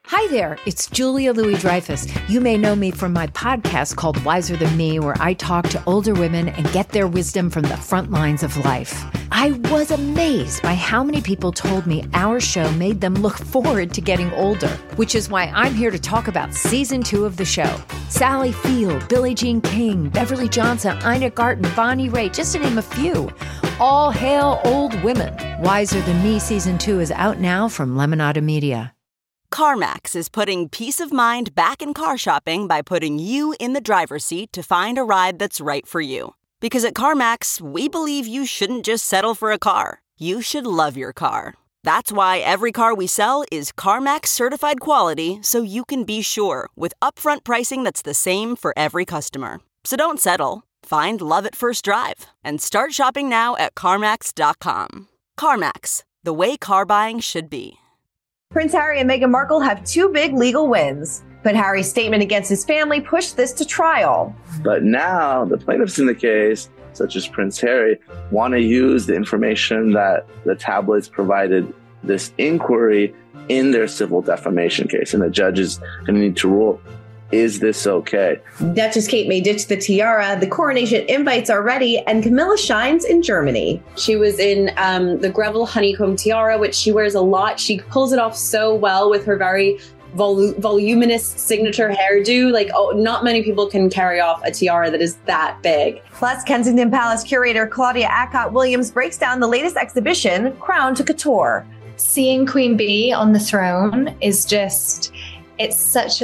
Hi there, it's Julia Louis-Dreyfus. You may know me from my podcast called Wiser Than Me, where I talk to older women and get their wisdom from the front lines of life. I was amazed by how many people told me our show made them look forward to getting older, which is why I'm here to talk about season 2 of the show. Sally Field, Billie Jean King, Beverly Johnson, Ina Garten, Bonnie Raitt, just to name a few. All hail old women. Wiser Than Me season 2 is out now from Lemonada Media. CarMax is putting peace of mind back in car shopping by putting you in the driver's seat to find a ride that's right for you. Because at CarMax, we believe you shouldn't just settle for a car. You should love your car. That's why every car we sell is CarMax certified quality, so you can be sure with upfront pricing that's the same for every customer. So don't settle. Find love at first drive and start shopping now at CarMax.com. CarMax, the way car buying should be. Prince Harry and Meghan Markle have 2 big legal wins, but Harry's statement against his family pushed this to trial. But now the plaintiffs in the case, such as Prince Harry, want to use the information that the tabloids provided this inquiry in their civil defamation case. And the judge is going to need to rule, is this okay? Duchess Kate may ditch the tiara, the coronation invites are ready, and Camilla shines in Germany. She was in the Greville honeycomb tiara, which she wears a lot. She pulls it off so well with her very voluminous signature hairdo. Not many people can carry off a tiara that is that big. Plus, Kensington Palace curator Claudia Acott Williams breaks down the latest exhibition, Crown to Couture. Seeing Queen Bee on the throne is just... It's such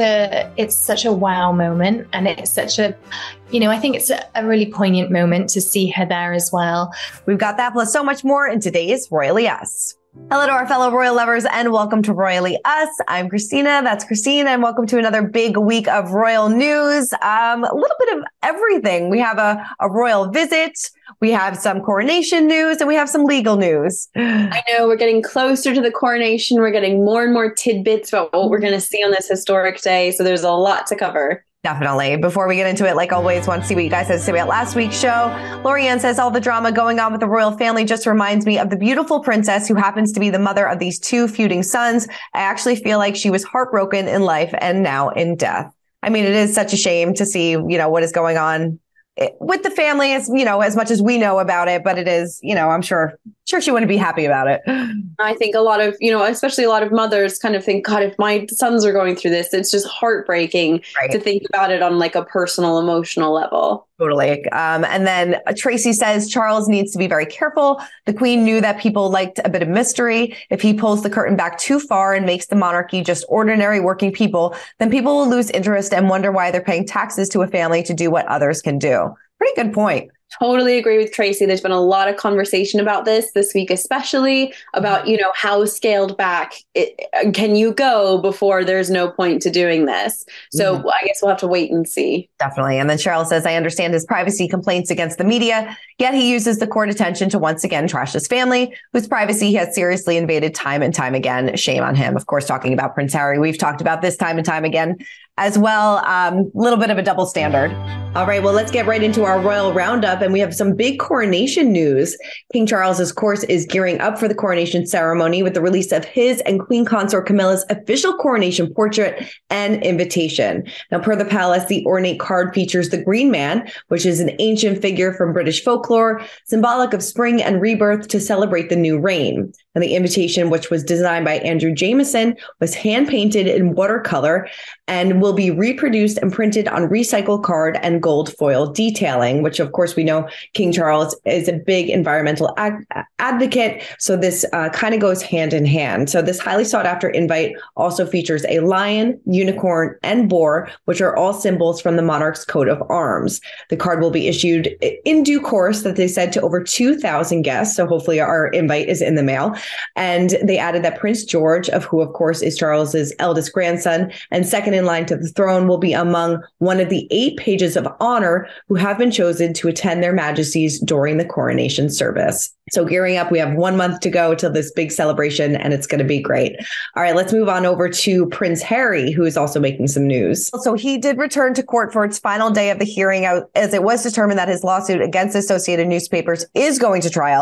a wow moment, and it's such a, I think it's a really poignant moment to see her there as well. We've got that plus so much more in today's Royally Us. Hello to our fellow royal lovers and welcome to Royally Us. I'm Christina. That's Christine. And welcome to another big week of royal news. A little bit of everything. We have a royal visit. We have some coronation news and we have some legal news. I know we're getting closer to the coronation. We're getting more and more tidbits about what we're going to see on this historic day. So there's a lot to cover. Definitely. Before we get into it, like always, want to see what you guys have to say about last week's show. Lorianne says all the drama going on with the royal family just reminds me of the beautiful princess who happens to be the mother of these 2 feuding sons. I actually feel like she was heartbroken in life and now in death. I mean, it is such a shame to see, what is going on with the family, as much as we know about it, but it is, I'm sure she wouldn't be happy about it. I think a lot of, especially a lot of mothers kind of think, God, if my sons are going through this, it's just heartbreaking to think about it on like a personal, emotional level. Totally. And then Tracy says Charles needs to be very careful. The Queen knew that people liked a bit of mystery. If he pulls the curtain back too far and makes the monarchy just ordinary working people, then people will lose interest and wonder why they're paying taxes to a family to do what others can do. Pretty good point. Totally agree with Tracy. There's been a lot of conversation about this week, especially about, how scaled back can you go before there's no point to doing this. So I guess we'll have to wait and see. Definitely. And then Cheryl says, I understand his privacy complaints against the media, yet he uses the court attention to once again trash his family, whose privacy he has seriously invaded time and time again. Shame on him. Of course, talking about Prince Harry. We've talked about this time and time again as well. A little bit of a double standard. All right, well, let's get right into our royal roundup. And we have some big coronation news. King Charles, of course, is gearing up for the coronation ceremony with the release of his and Queen Consort Camilla's official coronation portrait and invitation. Now, per the palace, the ornate card features the Green Man, which is an ancient figure from British folklore, symbolic of spring and rebirth to celebrate the new reign. And the invitation, which was designed by Andrew Jameson, was hand-painted in watercolor and will be reproduced and printed on recycled card and gold foil detailing, which, of course, we know King Charles is a big environmental advocate. So this kind of goes hand in hand. So this highly sought-after invite also features a lion, unicorn, and boar, which are all symbols from the monarch's coat of arms. The card will be issued in due course, that they said, to over 2,000 guests. So hopefully our invite is in the mail. And they added that Prince George, who of course is Charles's eldest grandson and second in line to the throne, will be among one of the 8 pages of honor who have been chosen to attend their majesties during the coronation service. So gearing up, we have 1 month to go till this big celebration, and it's going to be great. All right, let's move on over to Prince Harry, who is also making some news. So he did return to court for its final day of the hearing, as it was determined that his lawsuit against Associated Newspapers is going to trial.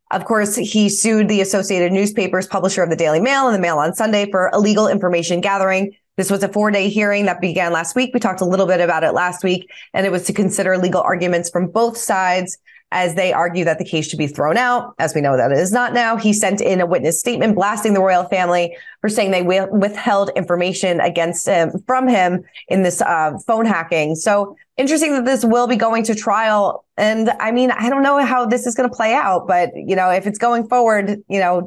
Of course, he sued the Associated Newspapers, publisher of the Daily Mail and the Mail on Sunday, for illegal information gathering. This was a 4-day hearing that began last week. We talked a little bit about it last week, and it was to consider legal arguments from both sides as they argue that the case should be thrown out. As we know that it is not now. He sent in a witness statement blasting the royal family for saying they withheld information from him in this phone hacking. So interesting that this will be going to trial. And I mean, I don't know how this is going to play out, but if it's going forward,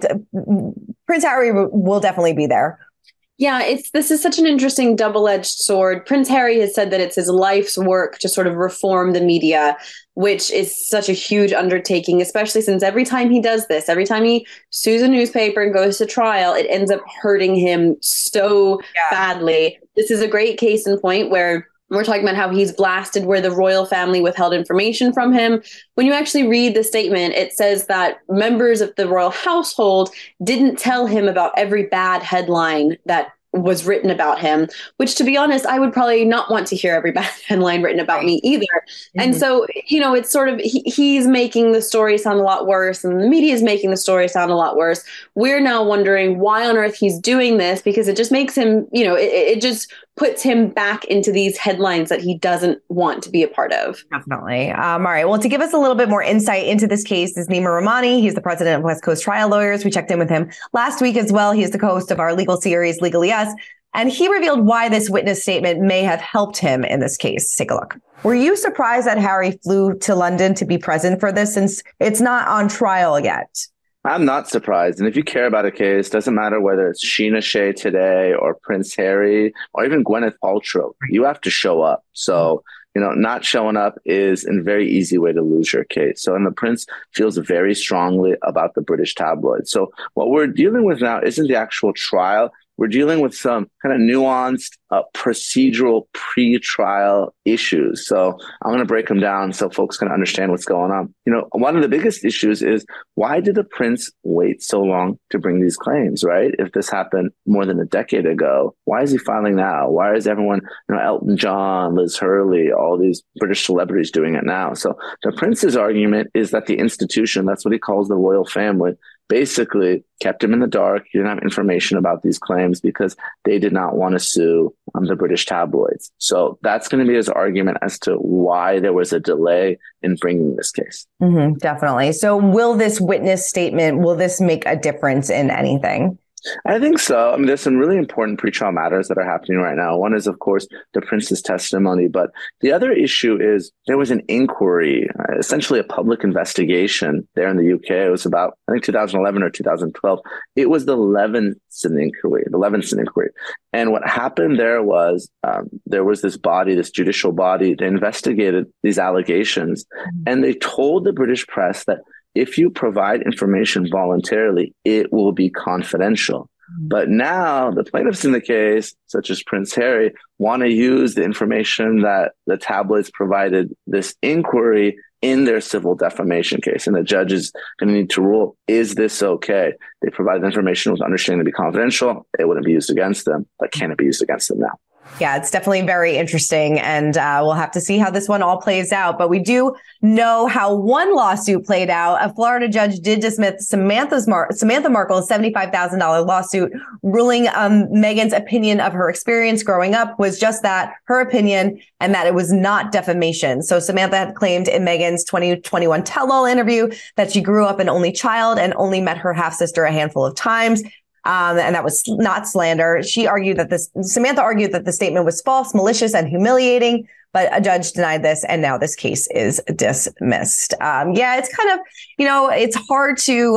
Prince Harry will definitely be there. Yeah, this is such an interesting double-edged sword. Prince Harry has said that it's his life's work to sort of reform the media, which is such a huge undertaking, especially since every time he does this, every time he sues a newspaper and goes to trial, it ends up hurting him so badly. This is a great case in point where we're talking about how he's blasted where the royal family withheld information from him. When you actually read the statement, it says that members of the royal household didn't tell him about every bad headline that was written about him, which, to be honest, I would probably not want to hear every bad headline written about me either. Mm-hmm. And so, it's sort of, he's making the story sound a lot worse, and the media is making the story sound a lot worse. We're now wondering why on earth he's doing this, because it just makes him, it just puts him back into these headlines that he doesn't want to be a part of. Definitely. All right. Well, to give us a little bit more insight into this case is Nima Rahmani. He's the president of West Coast Trial Lawyers. We checked in with him last week as well. He's the co-host of our legal series, Legally Yes. And he revealed why this witness statement may have helped him in this case. Take a look. Were you surprised that Harry flew to London to be present for this, since it's not on trial yet? I'm not surprised. And if you care about a case, doesn't matter whether it's Sheena Shea today or Prince Harry or even Gwyneth Paltrow, you have to show up. So, not showing up is a very easy way to lose your case. So, and the prince feels very strongly about the British tabloid. So what we're dealing with now isn't the actual trial. We're dealing with some kind of nuanced procedural pre-trial issues. So I'm going to break them down so folks can understand what's going on. One of the biggest issues is, why did the prince wait so long to bring these claims, right? If this happened more than a decade ago, why is he filing now? Why is everyone, Elton John, Liz Hurley, all these British celebrities doing it now? So the prince's argument is that the institution, that's what he calls the royal family, basically kept him in the dark. He didn't have information about these claims because they did not want to sue the British tabloids. So that's going to be his argument as to why there was a delay in bringing this case. Mm-hmm, definitely. So will this witness statement, will this make a difference in anything? I think so. There's some really important pretrial matters that are happening right now. One is, of course, the prince's testimony. But the other issue is there was an inquiry, essentially a public investigation there in the UK. It was about, I think, 2011 or 2012. It was the Leveson inquiry. And what happened there was this body, this judicial body, they investigated these allegations, and they told the British press that if you provide information voluntarily, it will be confidential. But now the plaintiffs in the case, such as Prince Harry, want to use the information that the tabloids provided this inquiry in their civil defamation case. And the judge is going to need to rule, is this okay? They provided information with understanding to be confidential. It wouldn't be used against them, but can it be used against them now? Yeah, it's definitely very interesting, and we'll have to see how this one all plays out. But we do know how one lawsuit played out. A Florida judge did dismiss Samantha Markle's $75,000 lawsuit, ruling Meghan's opinion of her experience growing up was just that, her opinion, and that it was not defamation. So Samantha had claimed in Meghan's 2021 tell-all interview that she grew up an only child and only met her half-sister a handful of times. And that was not slander. Samantha argued that the statement was false, malicious, and humiliating, but a judge denied this, and now this case is dismissed. It's kind of, it's hard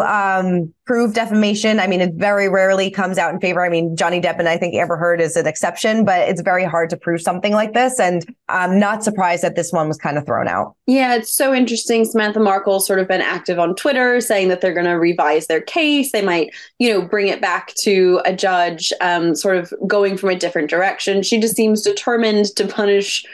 to prove defamation. It very rarely comes out in favor. Johnny Depp and I think Amber Heard is an exception, but it's very hard to prove something like this. And I'm not surprised that this one was kind of thrown out. Yeah, it's so interesting. Samantha Markle's sort of been active on Twitter saying that they're going to revise their case. They might, bring it back to a judge, sort of going from a different direction. She just seems determined to punish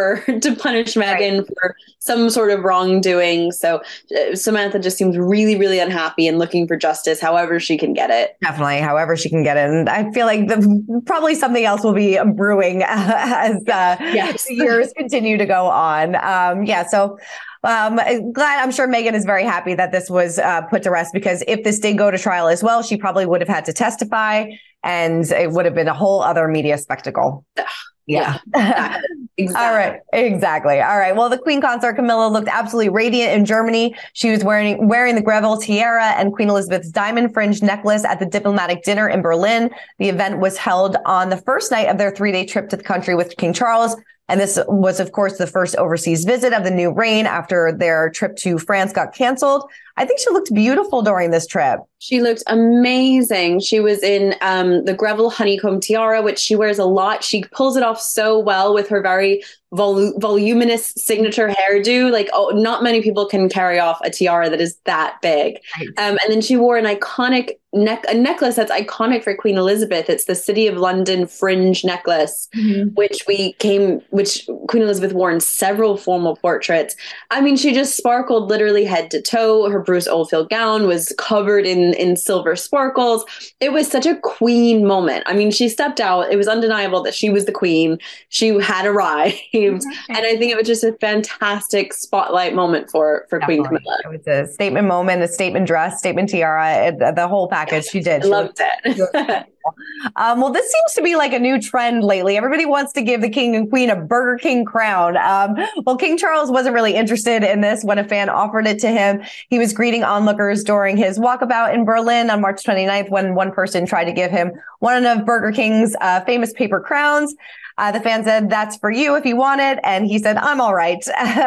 Meghan for some sort of wrongdoing. So Samantha just seems really, really unhappy and looking for justice however she can get it. Definitely, however she can get it. And I feel like probably something else will be brewing as the years continue to go on. So I'm sure Meghan is very happy that this was put to rest, because if this did go to trial as well, she probably would have had to testify, and it would have been a whole other media spectacle. Yeah. Exactly. All right. Exactly. All right. Well, the Queen Consort Camilla looked absolutely radiant in Germany. She was wearing the Greville tiara and Queen Elizabeth's diamond fringed necklace at the diplomatic dinner in Berlin. The event was held on the first night of their 3-day trip to the country with King Charles. And this was, of course, the first overseas visit of the new reign after their trip to France got canceled. I think she looked beautiful during this trip. She looked amazing. She was in the Greville honeycomb tiara, which she wears a lot. She pulls it off so well with her very voluminous signature hairdo. Like, not many people can carry off a tiara that is that big. Right. And then she wore an iconic a necklace that's iconic for Queen Elizabeth. It's the City of London fringe necklace, which Queen Elizabeth wore in several formal portraits. I mean, she just sparkled literally head to toe. Her Bruce Oldfield gown was covered in silver sparkles. It was such a queen moment. I mean, she stepped out. It was undeniable that she was the queen. She had arrived. And I think it was just a fantastic spotlight moment for Queen Camilla. It was a statement moment, a statement dress, statement tiara, the whole package. She did. I loved it. Well, this seems to be like a new trend lately. Everybody wants to give the king and queen a Burger King crown. Well, King Charles wasn't really interested in this when a fan offered it to him. He was greeting onlookers during his walkabout in Berlin on March 29th when one person tried to give him one of Burger King's famous paper crowns. The fan said, "That's for you if you want it." And he said, "I'm all right."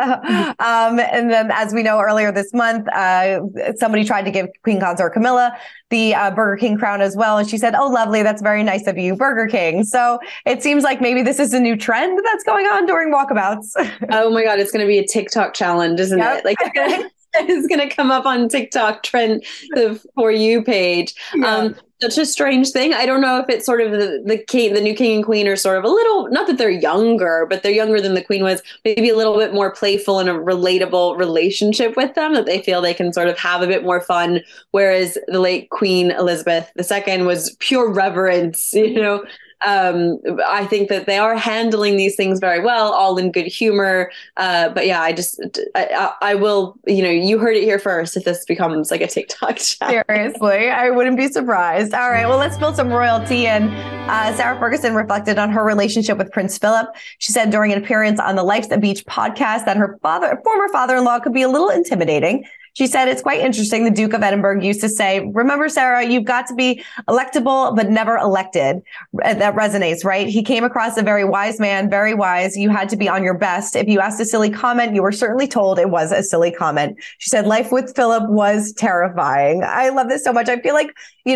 And then, as we know, earlier this month, somebody tried to give Queen Consort Camilla the Burger King crown as well. And she said, "Oh, lovely. That's very nice of you, Burger King." So it seems like maybe this is a new trend that's going on during walkabouts. Oh my God. It's going to be a TikTok challenge, isn't it? Like, it's going to come up on TikTok trend, the For You page. Yeah. Such a strange thing. I don't know if it's sort of the new king and queen are sort of a little, not that they're younger, but they're younger than the queen was, maybe a little bit more playful and a relatable relationship with them, that they feel they can sort of have a bit more fun. Whereas the late Queen Elizabeth II was pure reverence, I think that they are handling these things very well, all in good humor. But yeah, I will, you heard it here first if this becomes like a TikTok channel. Seriously, I wouldn't be surprised. All right, well, let's build some royalty. And Sarah Ferguson reflected on her relationship with Prince Philip. She said during an appearance on the Life's a Beach podcast that her former father-in-law could be a little intimidating. She said, "It's quite interesting. The Duke of Edinburgh used to say, 'Remember, Sarah, you've got to be electable, but never elected.' That resonates, right? He came across a very wise man, very wise. You had to be on your best. If you asked a silly comment, you were certainly told it was a silly comment." She said, "Life with Philip was terrifying." I love this so much. I feel like,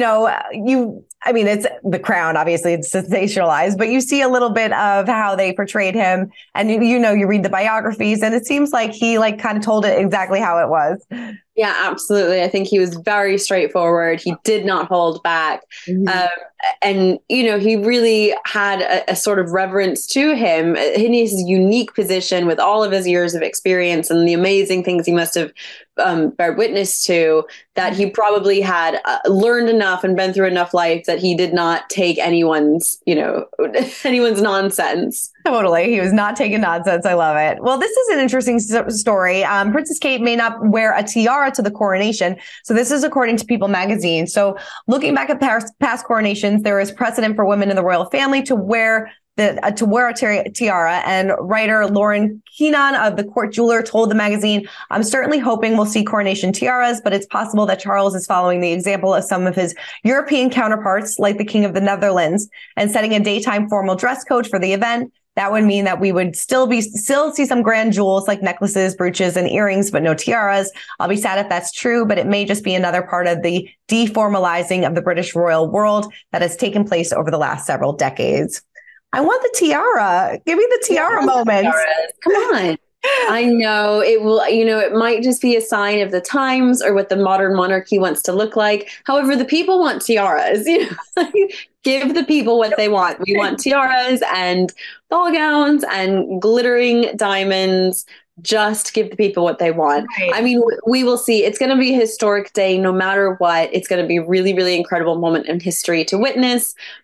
it's The Crown, obviously it's sensationalized, but you see a little bit of how they portrayed him, and you read the biographies, and it seems like he kind of told it exactly how it was. Yeah, absolutely. I think he was very straightforward. He did not hold back. And, he really had a sort of reverence to him in his unique position with all of his years of experience and the amazing things he must have bear witness to, that he probably had learned enough and been through enough life that he did not take anyone's nonsense. Totally. He was not taking nonsense. I love it. Well, this is an interesting story. Princess Kate may not wear a tiara to the coronation. So this is according to People magazine. So looking back at past coronations, there is precedent for women in the royal family to wear a tiara. And writer Lauren Keenan of The Court Jeweler told the magazine, "I'm certainly hoping we'll see coronation tiaras, but it's possible that Charles is following the example of some of his European counterparts, like the King of the Netherlands, and setting a daytime formal dress code for the event. That would mean that we would still see some grand jewels like necklaces, brooches, and earrings, but no tiaras. I'll be sad if that's true, but it may just be another part of the deformalizing of the British royal world that has taken place over the last several decades." I want the tiara. Give me the tiara moment. Come on. I know it will, it might just be a sign of the times or what the modern monarchy wants to look like. However, the people want tiaras, give the people what they want. We want tiaras and ball gowns and glittering diamonds. Just give the people what they want. Right. I mean, we will see. It's going to be a historic day no matter what. It's going to be a really, really incredible moment in history to witness.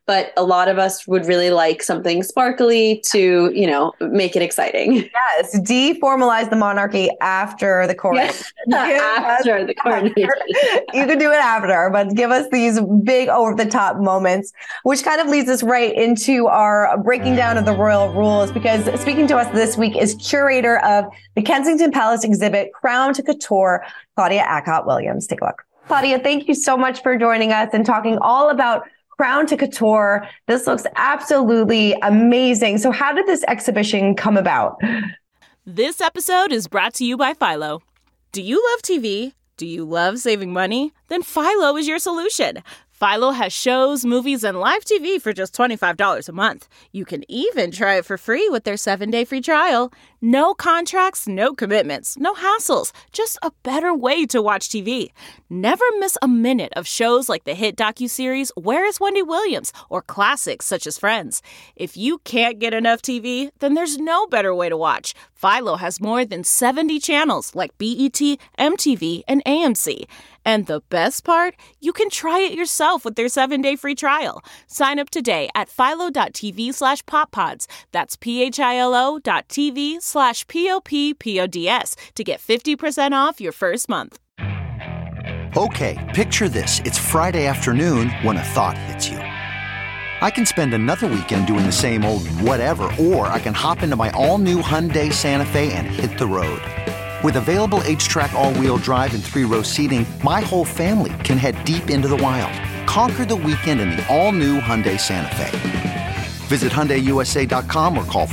but a lot of us would really like something sparkly to, make it exciting. Yes, deformalize the monarchy after the coronation. After the coronation. You can do it after, but give us these big over-the-top moments, which kind of leads us right into our breaking down of the royal rules, because speaking to us this week is curator of the Kensington Palace exhibit, Crown to Couture, Claudia Acott-Williams. Take a look. Claudia, thank you so much for joining us and talking all about Crown to Couture. This looks absolutely amazing. So how did this exhibition come about? This episode is brought to you by Philo. Do you love TV? Do you love saving money? Then Philo is your solution. Philo has shows, movies, and live TV for just $25 a month. You can even try it for free with their 7-day free trial. No contracts, no commitments, no hassles. Just a better way to watch TV. Never miss a minute of shows like the hit docuseries Where is Wendy Williams? Or classics such as Friends. If you can't get enough TV, then there's no better way to watch. Philo has more than 70 channels like BET, MTV, and AMC. And the best part? You can try it yourself with their 7-day free trial. Sign up today at philo.tv/poppods. That's philo.tv/POPPODS to get 50% off your first month. Okay, picture this. It's Friday afternoon when a thought hits you. I can spend another weekend doing the same old whatever, or I can hop into my all-new Hyundai Santa Fe and hit the road. With available H-Track all-wheel drive and 3-row seating, my whole family can head deep into the wild. Conquer the weekend in the all-new Hyundai Santa Fe. Visit HyundaiUSA.com or call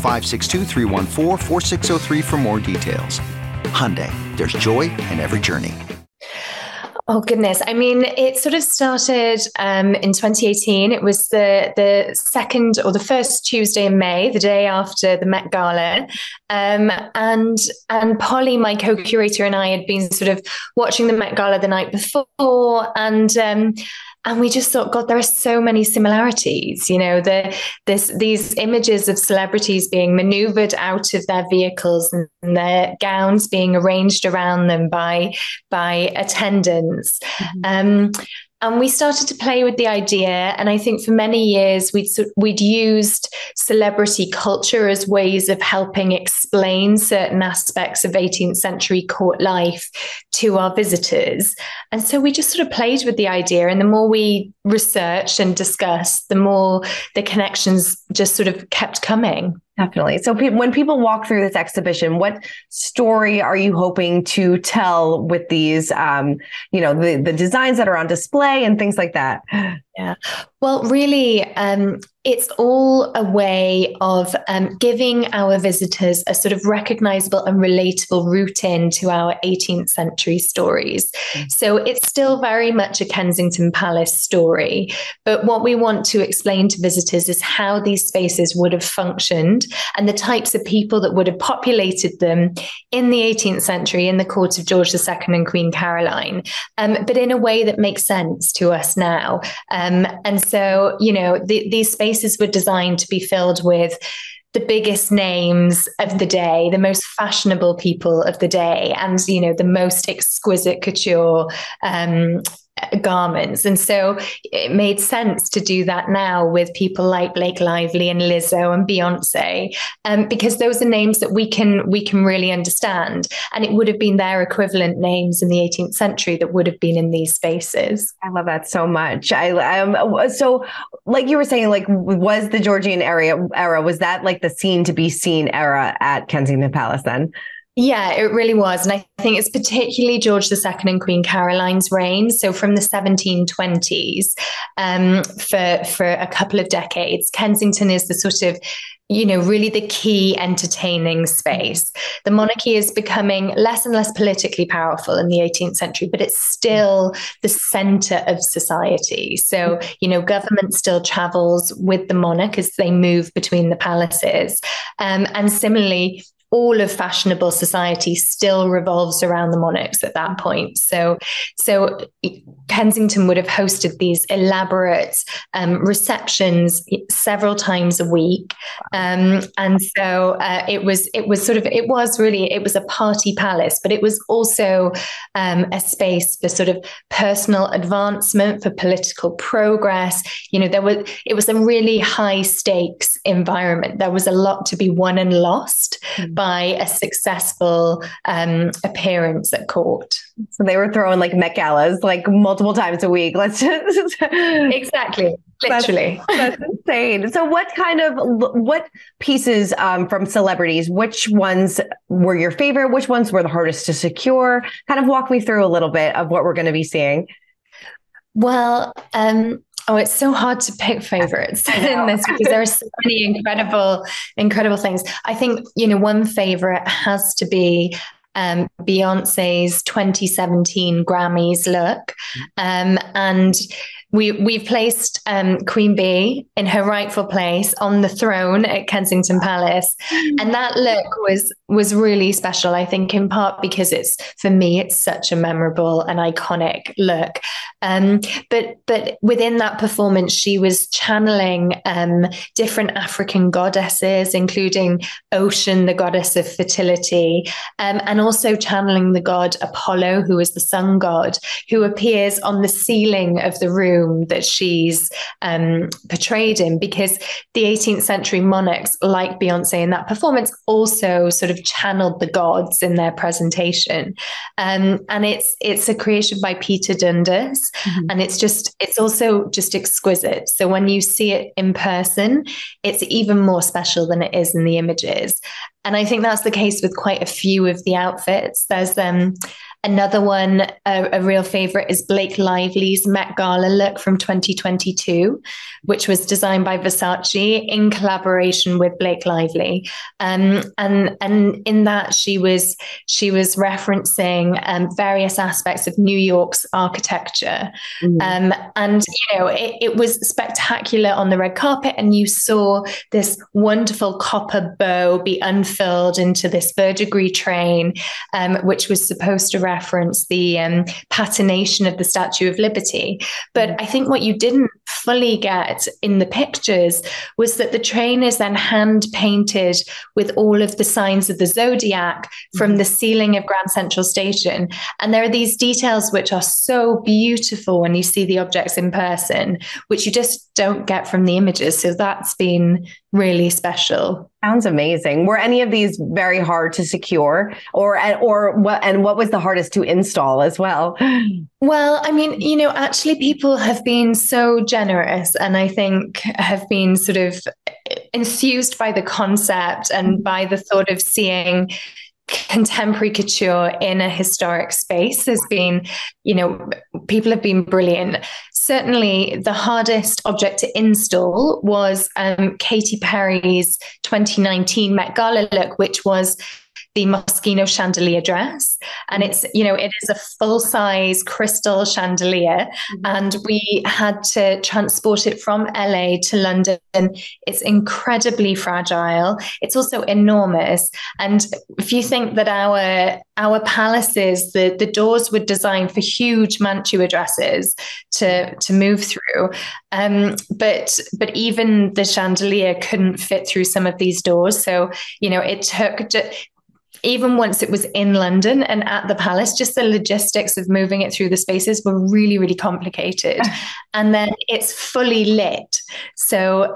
562-314-4603 for more details. Hyundai, there's joy in every journey. Oh, goodness. I mean, it sort of started in 2018. It was the second or the first Tuesday in May, the day after the Met Gala. And Polly, my co-curator, and I had been sort of watching the Met Gala the night before. And we just thought, God, there are so many similarities. These images of celebrities being maneuvered out of their vehicles and their gowns being arranged around them by attendants. Mm-hmm. And we started to play with the idea. And I think for many years, we'd used celebrity culture as ways of helping explain certain aspects of 18th century court life to our visitors. And so we just sort of played with the idea. And the more we researched and discussed, the more the connections just sort of kept coming. Definitely. So when people walk through this exhibition, what story are you hoping to tell with these, the designs that are on display and things like that? Yeah. Well, really, it's all a way of giving our visitors a sort of recognizable and relatable route into our 18th century stories. So it's still very much a Kensington Palace story. But what we want to explain to visitors is how these spaces would have functioned and the types of people that would have populated them in the 18th century in the court of George II and Queen Caroline, but in a way that makes sense to us now. And so, these spaces were designed to be filled with the biggest names of the day, the most fashionable people of the day, and, the most exquisite couture garments. And so it made sense to do that now with people like Blake Lively and Lizzo and Beyonce, because those are names that we can really understand. And it would have been their equivalent names in the 18th century that would have been in these spaces. I love that so much. So like you were saying, like, was the Georgian era, was that like the seen to be seen era at Kensington Palace then? Yeah, it really was. And I think it's particularly George II and Queen Caroline's reign. So from the 1720s, for a couple of decades, Kensington is the sort of, really the key entertaining space. The monarchy is becoming less and less politically powerful in the 18th century, but it's still the center of society. So, government still travels with the monarch as they move between the palaces. And similarly, all of fashionable society still revolves around the monarchs at that point. So Kensington would have hosted these elaborate receptions several times a week. And so it was a party palace, but it was also a space for sort of personal advancement, for political progress. It was a really high stakes environment. There was a lot to be won and lost by a successful appearance at court. So they were throwing like Met Galas like multiple times a week. Let's just exactly, literally. That's insane. So what pieces from celebrities, which ones were your favorite? Which ones were the hardest to secure? Kind of walk me through a little bit of what we're going to be seeing. Well, it's so hard to pick favorites in this because there are so many incredible things. I think, one favorite has to be Beyonce's 2017 Grammys look. And we've placed Queen Bee in her rightful place on the throne at Kensington Palace. And that look was really special, I think, in part because for me, it's such a memorable and iconic look. But within that performance, she was channeling different African goddesses, including Ocean, the goddess of fertility, and also channeling the god Apollo, who is the sun god, who appears on the ceiling of the room that she's portrayed in, because the 18th century monarchs, like Beyonce in that performance, also sort of channeled the gods in their presentation. And it's a creation by Peter Dundas. And it's also just exquisite. So when you see it in person, it's even more special than it is in the images. And I think that's the case with quite a few of the outfits. There's another one, a real favorite, is Blake Lively's Met Gala look from 2022, which was designed by Versace in collaboration with Blake Lively. And in that she was referencing various aspects of New York's architecture. It was spectacular on the red carpet, and you saw this wonderful copper bow be unfurled into this verdigris train, which was supposed to reference the patination of the Statue of Liberty. But I think what you didn't fully get in the pictures was that the train is then hand painted with all of the signs of the zodiac from the ceiling of Grand Central Station. And there are these details which are so beautiful when you see the objects in person, which you just don't get from the images. So that's been really special. Sounds amazing. Were any of these very hard to secure, or what was the hardest to install as well? Well, I mean, actually people have been so generous, and I think have been sort of enthused by the concept and by the thought of seeing contemporary couture in a historic space has been, people have been brilliant. Certainly the hardest object to install was Katy Perry's 2019 Met Gala look, which was the Moschino chandelier dress. And it is a full-size crystal chandelier. And we had to transport it from LA to London. It's incredibly fragile. It's also enormous. And if you think that our palaces, the doors were designed for huge mantua dresses to move through. But even the chandelier couldn't fit through some of these doors. So, it took even once it was in London and at the palace, just the logistics of moving it through the spaces were really, really complicated. And then it's fully lit. So,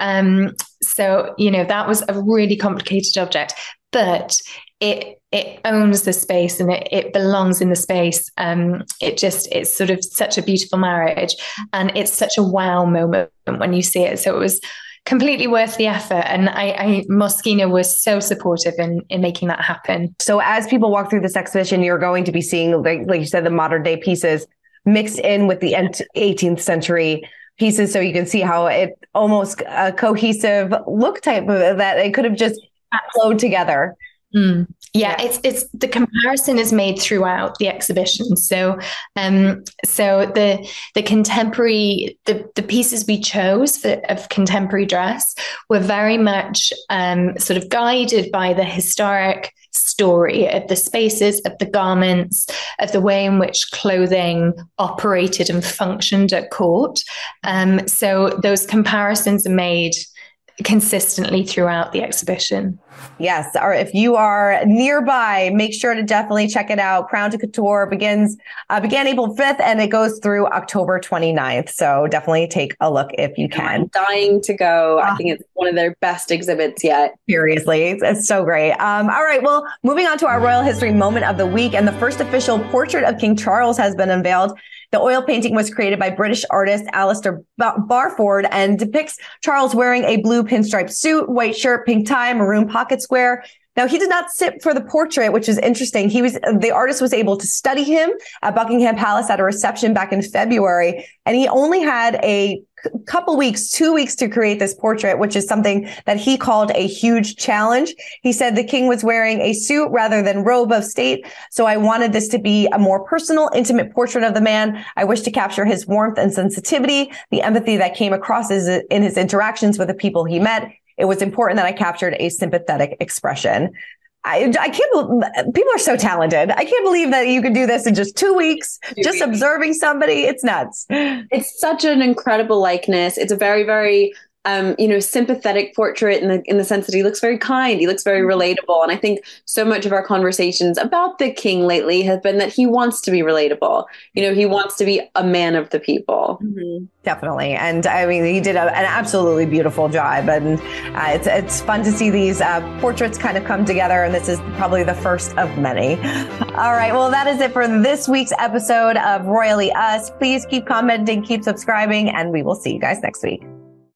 that was a really complicated object, but it owns the space and it belongs in the space. It's sort of such a beautiful marriage, and it's such a wow moment when you see it. So it was completely worth the effort. And Moschino was so supportive in making that happen. So as people walk through this exhibition, you're going to be seeing, like you said, the modern day pieces mixed in with the 18th century pieces. So you can see how it almost a cohesive look type of that it could have just flowed together. Yeah, it's the comparison is made throughout the exhibition. So the contemporary the pieces we chose of contemporary dress were very much sort of guided by the historic story of the spaces, of the garments, of the way in which clothing operated and functioned at court. So those comparisons are made consistently throughout the exhibition. Yes. Or if you are nearby, make sure to definitely check it out. Crown de Couture began April 5th and it goes through October 29th. So definitely take a look if you can. I'm dying to go. I think it's one of their best exhibits yet. Seriously. It's so great. All right. Well, moving on to our royal history moment of the week, and the first official portrait of King Charles has been unveiled. The oil painting was created by British artist Alistair Barford and depicts Charles wearing a blue pinstripe suit, white shirt, pink tie, maroon pocket square. Now, he did not sit for the portrait, which is interesting. The artist was able to study him at Buckingham Palace at a reception back in February, and he only had a couple weeks, 2 weeks to create this portrait, which is something that he called a huge challenge. He said the king was wearing a suit rather than robe of state. So I wanted this to be a more personal, intimate portrait of the man. I wish to capture his warmth and sensitivity, the empathy that came across in his interactions with the people he met. It was important that I captured a sympathetic expression. I can't believe people are so talented. I can't believe that you could do this in just 2 weeks, just observing somebody. It's nuts. It's such an incredible likeness. It's a very, very, sympathetic portrait in the sense that he looks very kind. He looks very relatable. And I think so much of our conversations about the king lately have been that he wants to be relatable. He wants to be a man of the people. Mm-hmm. Definitely. And I mean, he did an absolutely beautiful job. And it's fun to see these portraits kind of come together. And this is probably the first of many. All right. Well, that is it for this week's episode of Royally Us. Please keep commenting, keep subscribing, and we will see you guys next week.